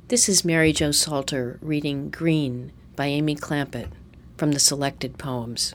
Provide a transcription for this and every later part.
This is Mary Jo Salter reading Green by Amy Clampett from the Selected Poems.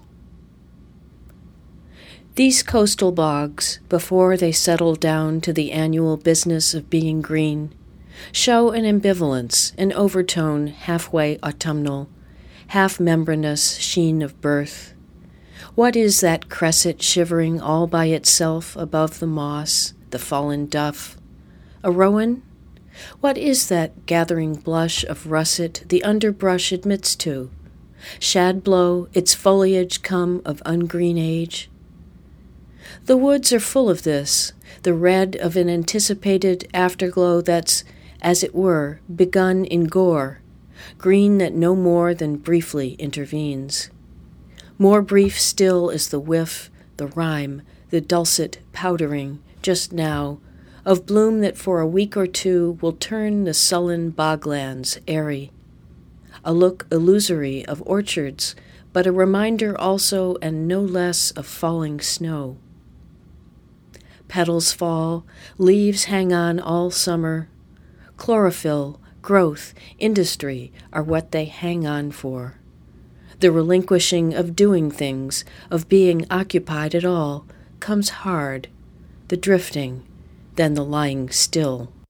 These coastal bogs, before they settle down to the annual business of being green, show an ambivalence, an overtone halfway autumnal, half-membranous sheen of birth. What is that cresset shivering all by itself above the moss, the fallen duff? A rowan? What is that gathering blush of russet the underbrush admits to? Shadblow, its foliage come of ungreen age? The woods are full of this, the red of an anticipated afterglow that's, as it were, begun in gore, green that no more than briefly intervenes. More brief still is the whiff, the rime, the dulcet powdering, just now, of bloom that for a week or two will turn the sullen boglands airy. A look illusory of orchards, but a reminder also and no less of falling snow. Petals fall, leaves hang on all summer. Chlorophyll, growth, industry are what they hang on for. The relinquishing of doing things, of being occupied at all, comes hard, the drifting, then the lying still.